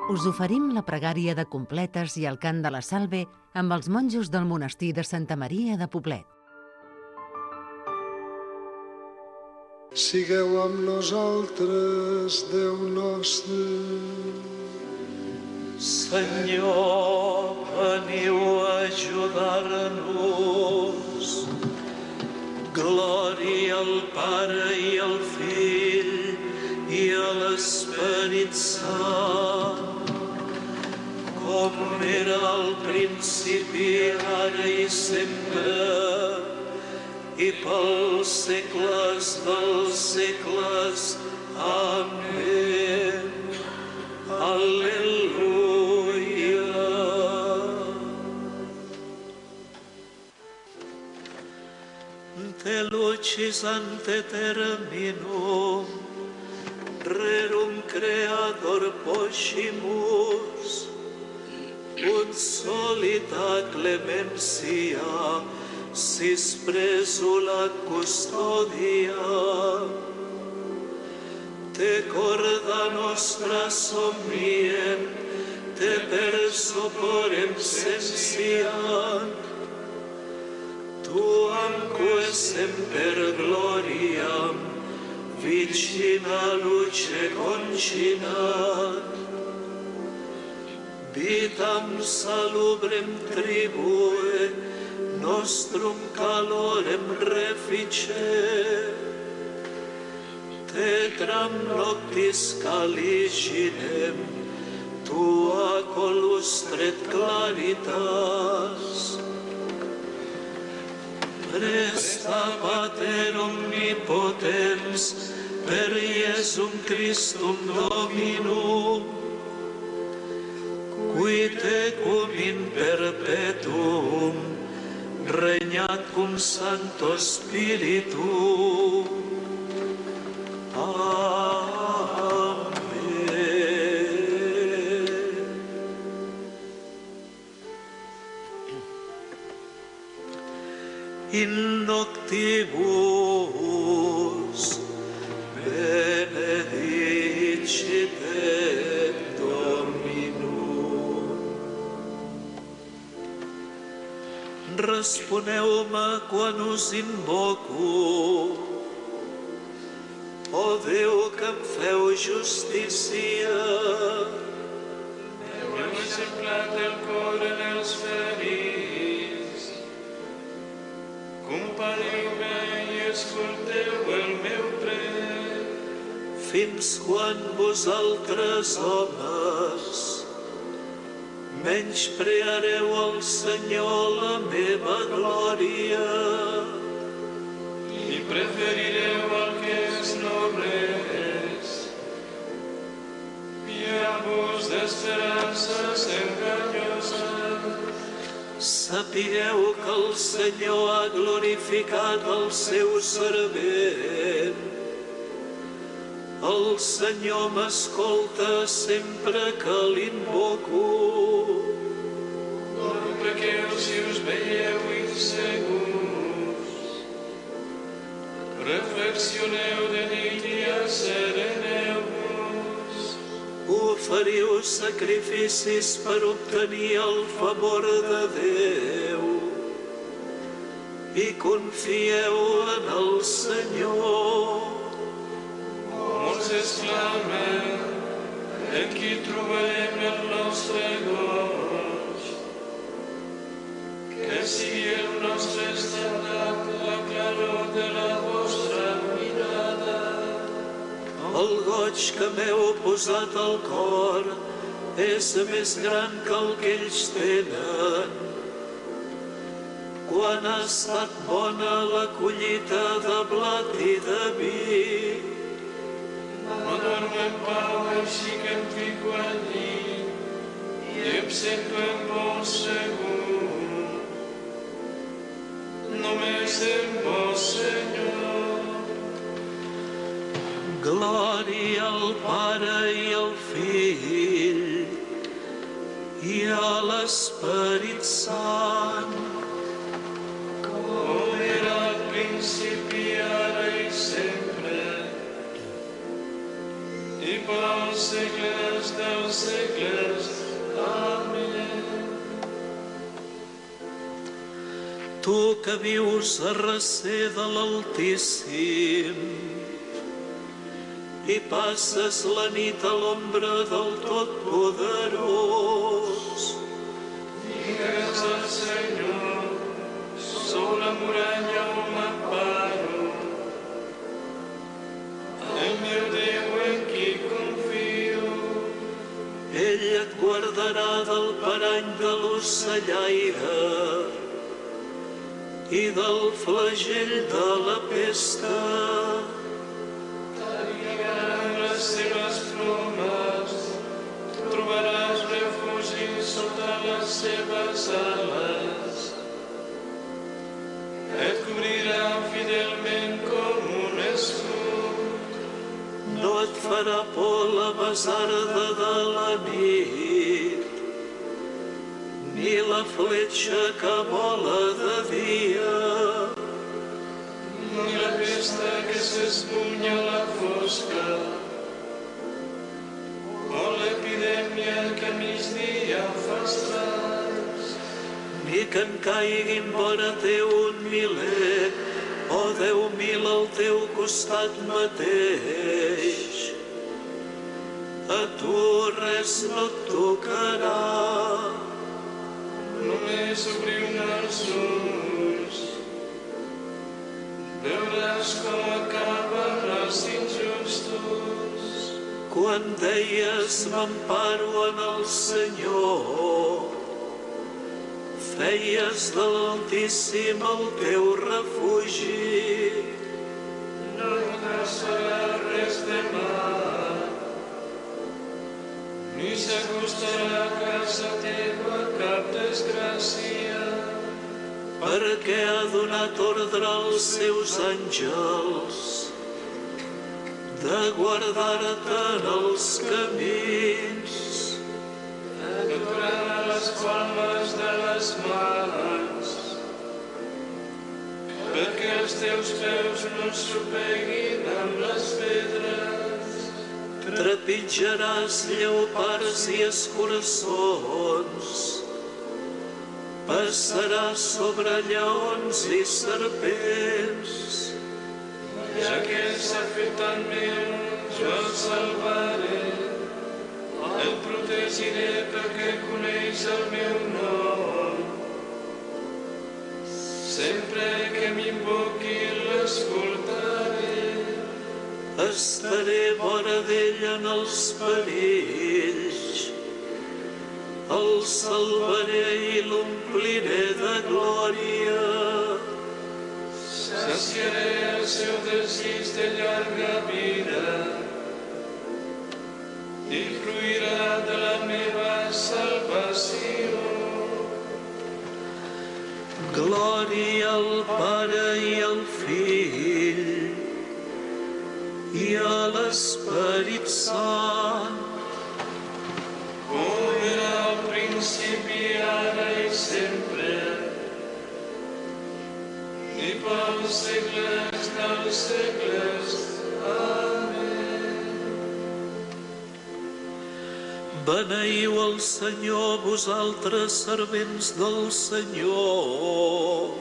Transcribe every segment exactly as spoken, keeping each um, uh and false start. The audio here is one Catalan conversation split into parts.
us oferim la pregària de completes i el cant de la salve amb els monjos del monestir de Santa Maria de Poblet. Sigueu amb nosaltres, Déu nostre. Senyor, veniu a ajudar-nos. Glòria al Pare i al Fill i a l'Esperit Sant, com era al principi, ara i sempre, i pels segles dels segles. Amén. Al·leluia. Te lucis ante terminum, rerum creator poscimus, ut solita clemencia sis presula custodia. Te corda nostra somnient, te persoporem sensiant, tuam quae semper gloriam vicina luce concinat, vitam salubrem tribue nostrum calorem refice, tetram noctis caliginem tua colustret claritas. Presta Pater omnipotens per Iesum Christum Dominum, qui tecum in perpetuum regnat cum Sancto Spiritu. In noctibus benedicite Dominum. Responeu-me quan us invoco, o Déu que em feu justícia. Déu ha eixamplat el cor en els ferits. Compareu-me i escolteu el meu prec. Fins quan vosaltres, homes, menyspreareu el Senyor la meva glòria. I preferireu el que és nobles i ambos d'esperances enganyoses. Sapigueu que el Senyor ha glorificat el seu servent. El Senyor m'escolta sempre que l'invoco. No pequeu si us veieu insegurs. Reflexioneu de nit i assereneu-vos. Oferiu sacrificis per obtenir el favor de Déu i confieu en el Senyor. Molts exclamen, en qui trobarem el nostre goig? Que sigui el nostre esternat la claror de la vostra mirada. El goig que m'heu posat al cor és més gran que el que ells tenen. Quan ha estat bona la collita de blat i de vi, no dormo en pau, així que em fico al llit i em sento en bon segur. Només en vos, Senyor. glòria al Pare i al Fill i a l'Esperit Sant, com era al principi, ara i sempre, i pels segles dels segles. Amén. Tu que vius a recer de l'Altíssim i passes la nit a l'ombra del Totpoderós. Digues al Senyor, sou la muralla on m'emparo, el meu Déu en qui confio. Ell et guardarà del parany de l'ocellaire i del flagell de la pesta. T'abrigaran les seves plomes, trobaràs refugi sota les seves ales. Et cobriran fidelment com un escut. No et farà por la basarda de la nit, ni la fletxa que vola de dia, ni la pesta que s'espunya a la fosca, o l'epidèmia que a migdia fa estralls. ni que en caiguin vora teu un miler o deu mil al teu costat mateix. A tu res no et tocarà. Només obriu els ulls, veuràs com acaben els injustos. Quan deies m'emparo en el Senyor, feies de l'Altíssim el teu refugi. No traçarà res de mal, ni s'acostarà a casa teva cap desgràcia. Perquè ha donat ordre als seus àngels de guardar-te en els camins. Et duran a les palmes de les mans, perquè els teus peus no s'opeguin amb les pedres. Trepitjaràs lleopards i escurassons, passaràs sobre lleons i serpents. Ja que ell s'ha fet tan meu, jo el salvaré, el protegiré perquè coneix el meu nom. Sempre que m'invoqui l'escoltaré. Estaré vora d'ell en els perills, el salvaré i l'ompliré de glòria. Saciaré el seu desig de llarga vida i fruirà de la meva salvació. Glòria al Pare i al Fill i a l'Esperit Sant, com era al principi, ara i sempre, i pels segles dels segles. Amén. Beneiu el Senyor, vosaltres servents del Senyor,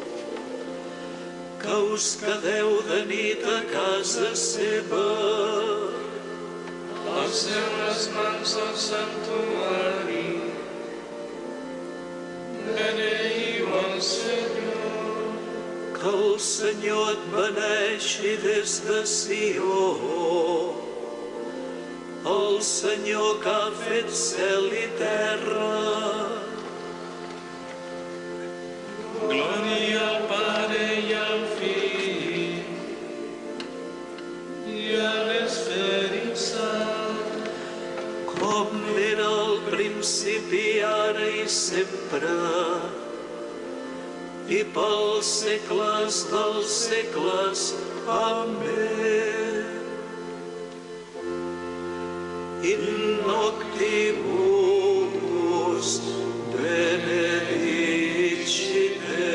que us quedeu de nit a casa seva. Alceu les mans al santuari, beneiu el Senyor. Que el Senyor et beneixi des de Sió, el Senyor que ha fet cel i terra. Glòria al Pare i al Fill i a l'Esperit Sant, Com era al principi, ara i sempre, i pels segles dels segles. Amén. In noctibus benedicite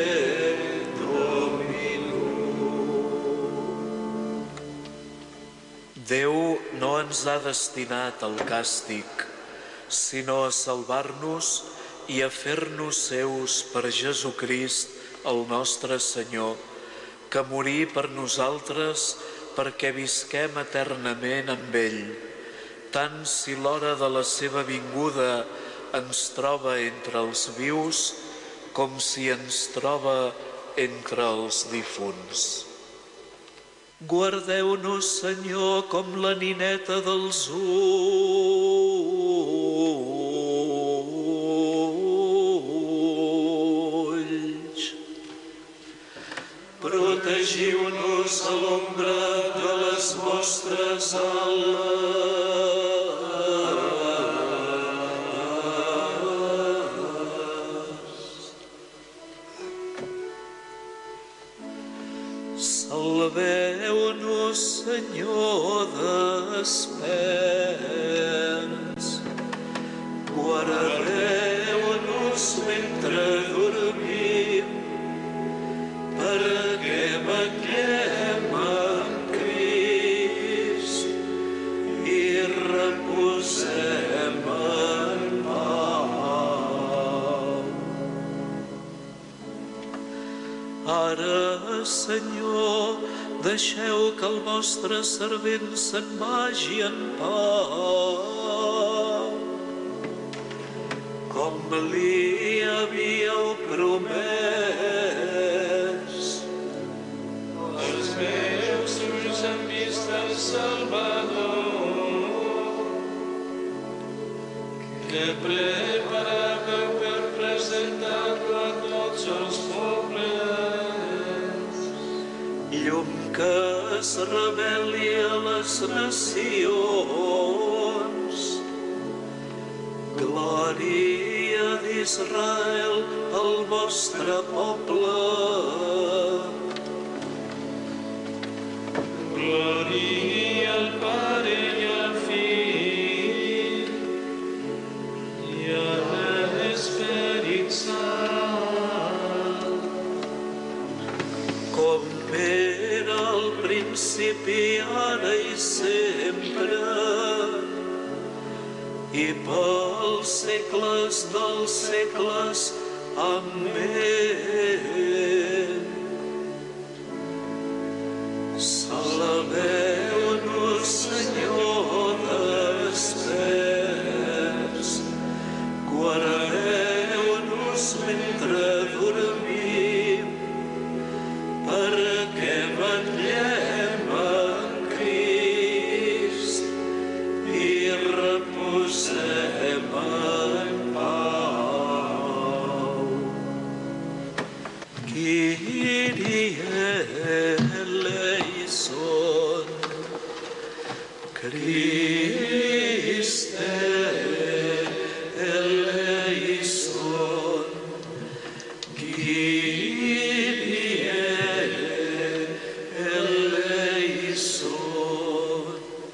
Dominum. Déu no ens ha destinat al càstig, sinó a salvar-nos i a fer-nos seus per Jesucrist, el nostre Senyor, que morí per nosaltres perquè visquem eternament amb ell, tant si l'hora de la seva vinguda ens troba entre els vius com si ens troba entre els difunts. Guardeu-nos, Senyor, com la nineta dels ulls. Protegiu-nos a l'ombra de les vostres ales. Salveu-nos, Senyor, despens. Guardeu-nos mentre dormim, perquè vetllem en Crist i reposem en pau. Ara, Senyor, deixeu que el vostre servent se'n vagi en pau, com li havíeu promès. Els meus ulls han vist el Salvador, que preparava per presentar-lo a tots els pobles. Llum que es reveli a les nacions, glòria d'Israel, el vostre poble. Glòria al Pare i al Fill i a l'Esperit Sant, Com era al principi, ara i sempre, i pels segles dels segles. Amén. Salveu-nos, Senyor, despers. Guardeu-nos mentre dormim, perquè vetllem en Crist i reposem en pau. Kyrie eleison, Christe eleison, Kyrie eleison.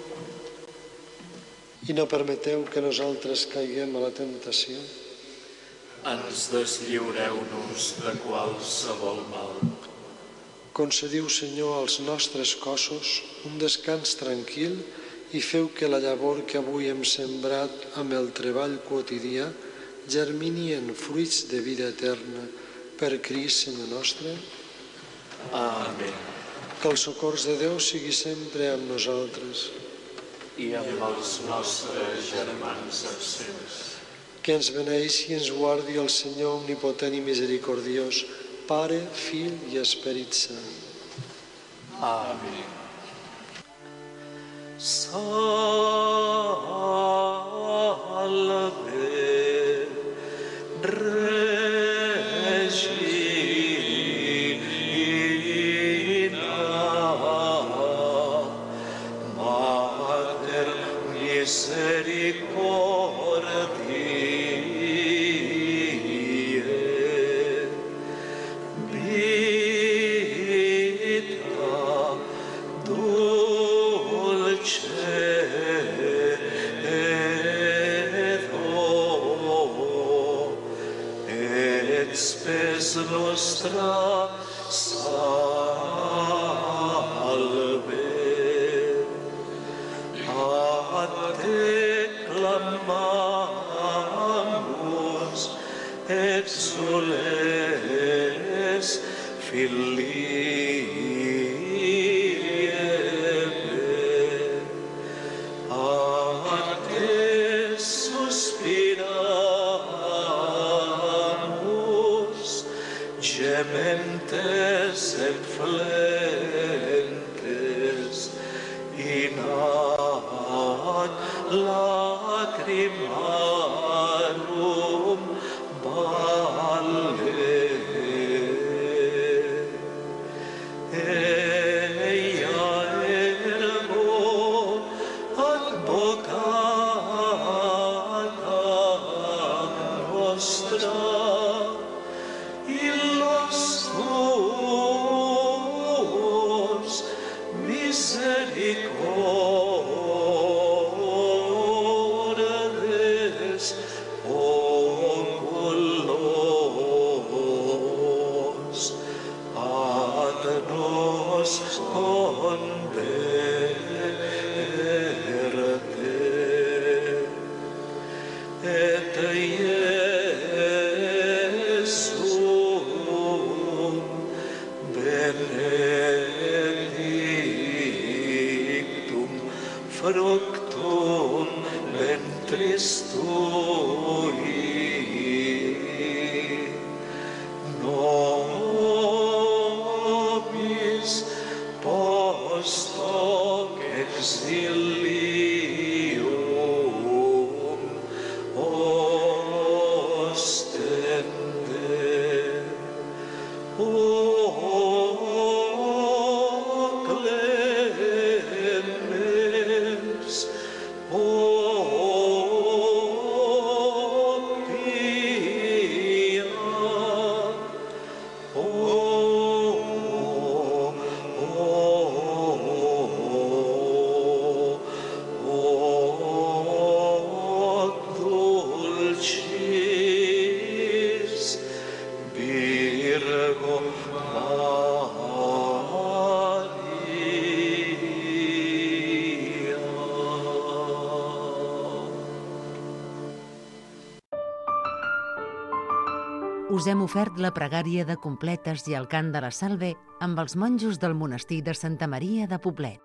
I no permeteu que nosaltres caiguem a la temptació. Ens deslliureu-nos de qualsevol mal. Concediu, Senyor, als nostres cossos un descans tranquil i feu que la llavor que avui hem sembrat amb el treball quotidià germini en fruits de vida eterna. Per Crist, Senyor nostre. Amén. Que el socors de Déu sigui sempre amb nosaltres. I amb els nostres germans absents. Que ens beneixi i ens guardi el Senyor omnipotent i misericordiós, Pare, Fill i Esperit Sant. Amén. Salve, Regina, Mater misericordiae, vita dulcedo, et spes nostra salve. clamamus, exules filii ebe, a te suspiramus, gementes et flentes, in ad lacrimarum valle. Eia ergo advocata nostra, illos tuos misericordes oculos ad nos converte, et Iesum benedictum fructum ventris tui, nobis post hoc exilium ostende. O clemens, o pia, o, o, o dulcis Virgo Maria. Us hem ofert la pregària de completes i el cant de la Salve amb els monjos del monestir de Santa Maria de Poblet.